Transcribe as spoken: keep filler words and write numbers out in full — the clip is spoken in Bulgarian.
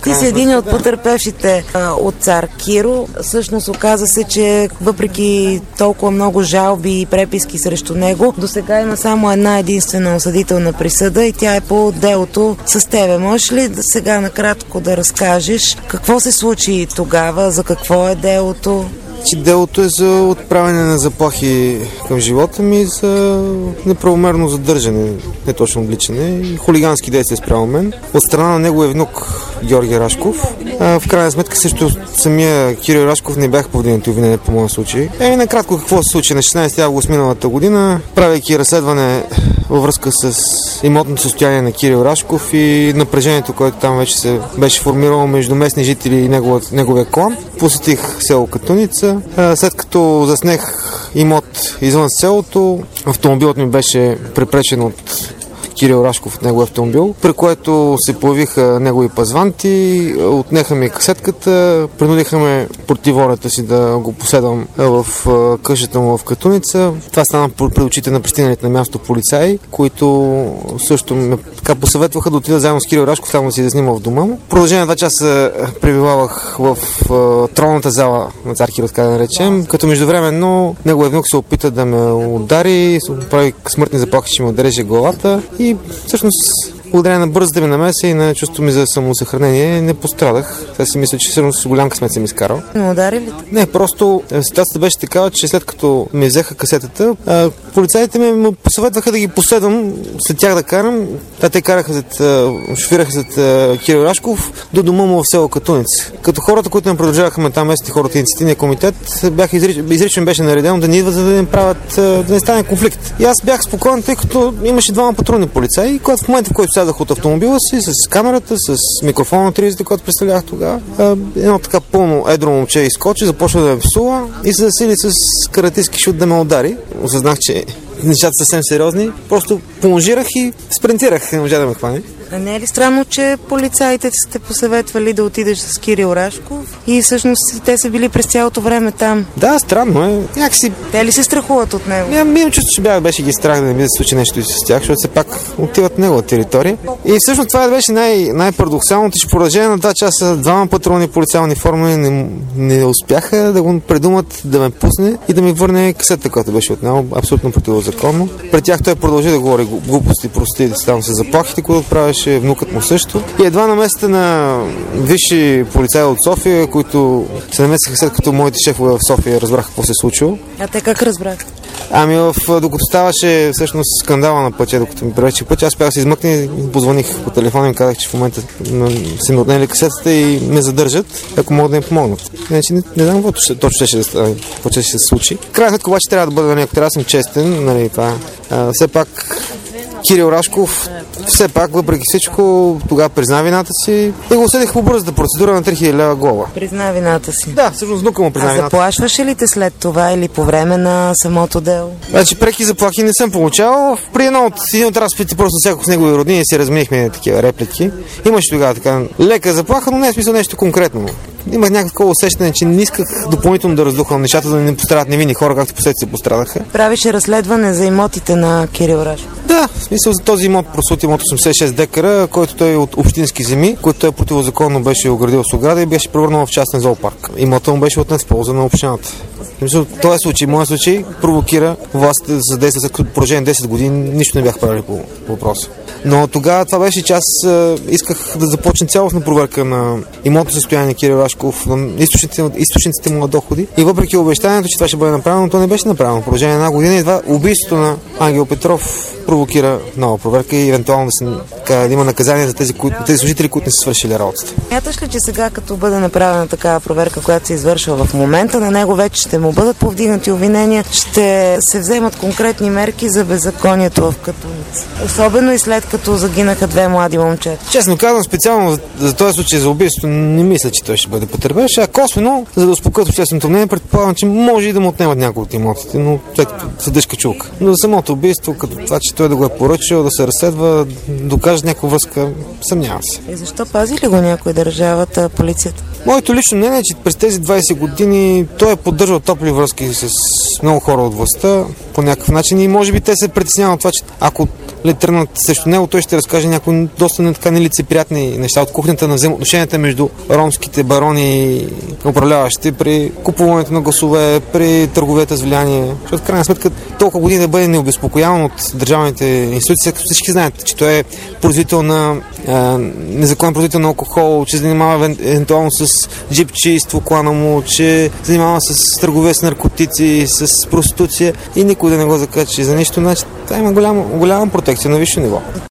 Ти си един от потърпевшите а, от цар Киро. Всъщност оказа се, че въпреки толкова много жалби и преписки срещу него, до сега има само една единствена осъдителна присъда и тя е по делото с тебе. Можеш ли да сега накратко да разкажеш какво се случи тогава, за какво е делото? Делото е за отправяне на заплахи към живота ми, за неправомерно задържане, не точно обличане и хулигански действия спрямо мен. От страна на неговия внук Георги Рашков. А, в крайна сметка също самия Кирил Рашков не бях повдигнати обвинения по моя случай. Еми накратко какво се случи на шестнадесети август миналата година, правейки разследване във връзка с имотното състояние на Кирил Рашков и напрежението, което там вече се беше формирало между местни жители и неговия, неговия клан. Посетих село Катуница. След като заснех имот извън селото, автомобилът ми беше препречен от Кирил Рашков от неговия автомобил, при което се появиха негови пазванти, отнеха ми касетката, принудиха ме против волята си да го последвам в къщата му в Катуница. Това стана пред очите на пристигналите на място полицаи, които също ме така посъветваха да отида заедно с Кирил Рашков, там да си да снима в дома му. В продължение на два часа пребивавах в тронната зала на цар Киро, така да наречем, като междувременно неговия внук се опита да ме удари, прави смъртни заплахи, че ме удареше главата и всъщност благодарение на бързата ми намеса и на чувството ми за самосъхранение не пострадах. Сега си мисля, че всъщност с голям късмет съм изкарал. Не удари ли? Не, просто ситуацията беше такава, че след като ми взеха касетата, полицаите ми посъветваха да ги последвам, след тях да карам. Та те караха след, шофираха след Кирил Рашков до дома му в село Катуница. Като хората, които ме продължаваха там, местните хората и инициативния комитет, бях изрич, изрично беше наредено да не идват, за да не правят, да не стане конфликт. И аз бях спокоен, тъй като имаше двама патрулни полицаи, когато в момента, в който сядах от автомобила си, с камерата, с микрофона на телевизията, който представлявах тогава, едно така пълно едро момче изкочи, започна да ме псува и се засили с каратистки шут да ме удари. Осъзнах, че нещата са съвсем сериозни. Просто понжирах и спринтирах, не можа да ме хване. А не е ли странно, че полицаите сте посъветвали да отидеш с Кирил Рашков и всъщност те са били през цялото време там? Да, странно е. Някакси... Те ли се страхуват от него? Имам чувство, че бях, беше ги страх да не би да се случи нещо и с тях, защото все пак отиват на негова територия. И всъщност това беше най- най-парадоксалното, че в продължение на два часа двама патрулни полицейни форми не, не успяха да го придумат да ме пусне и да ми върне касета, която беше от него, абсолютно противозаконно. Пред тях той продължи да говори глупости, прости, да ставам се заплахите, които правеше внукът му също. И едва на места на висши полицаи от София, които се намесиха след като моите шефове в София разбраха какво се е случило. А те как разбраха? Ами в, докато ставаше всъщност скандала на пътя, докато ми превече пътя, аз бях да се измъкна и позвоних по телефона и им казах, че в момента са ми отнели касетата и ме задържат, ако могат да им помогнат. Иначе не, не знам какво точно ще, ще, ще се случи. Крайна сметка обаче трябва да бъда на някой, трябва да съм честен, нали, това. А, все пак Кирил Рашков все пак, въпреки всичко, тогава призна вината си и го осъдих по бързата процедура на три хиляди лева глоба. Призна вината си? Да, всъщност внука му призна а вината. Заплашваше ли те след това или по време на самото дело? Значи преки заплахи не съм получавал. При едно от, един от разпитите просто всяко с негови роднини си разменихме такива реплики. Имаше тогава така лека заплаха, но не е смисъл нещо конкретно. Имах някакво усещане, че не исках допълнително да раздухвам нещата, да не пострадат невинни хора, както последствие се пострадаха. Правише разследване за имотите на Кирил Рашков? Да, в смисъл за този имот, просут имот осемдесет и шест декара, който той е от общински земи, който той противозаконно беше оградил с ограда и беше превърнал в частен зоопарк. Имотът му беше отнет в полза на общината. В този случай, моят случай, провокира властите да задейства след като продължение десет години, нищо не бях правили по въпроса. Но тогава това беше, че аз е, исках да започне цялостна проверка на имотното състояние на Кирил Рашков, на източниците, източниците му на доходи. И въпреки обещанието, че това ще бъде направено, то не беше направено. В продължение на една година и два убийството на Ангел Петров провокира нова проверка и евентуално да, се, да има наказание за тези, които, тези служители, които не са свършили работата. Смяташ ли, че сега, като бъде направена такава проверка, която се извършва в момента, на него вече ще му бъдат повдигнати обвинения, ще се вземат конкретни мерки за беззаконието в Катуница? Особено и след като загинаха две млади момчета. Честно казвам, специално за, за този случай за убийството не мисля, че той ще бъде потърпевш, а косвено, за да успокоят общественото мнение, предполагам, че може и да му отнемат някои от имотите, но след като се дъжка чулка. Но за самото убийство, като това, че той да го е поръчал, да се разследва, да докаже някаква връзка, съмнявам се. И защо пази ли го някой държавата, полицията? Моето лично мнение е, че през тези двайсет години той е поддържал топли връзки с много хора от властта по някакъв начин и може би те се притесняват от това, че ако ли тръгнат срещу него, той ще разкаже някои доста не така нелицеприятни неща от кухнята на взаимоотношенията между ромските барони и управляващи при купуването на гласове, при търговията с влияние. Защото в крайна сметка толкова години да бъде необезпокояван от държавните институции, като всички знаят, че той е производител на е, незаконен производител на алкохол, че занимава евентуално с джипчийство, клана му, че занимава с търговия с наркотици, с проституция и никой да не го закачи за нищо. Значи, това има голяма, голяма протекция на висше ниво.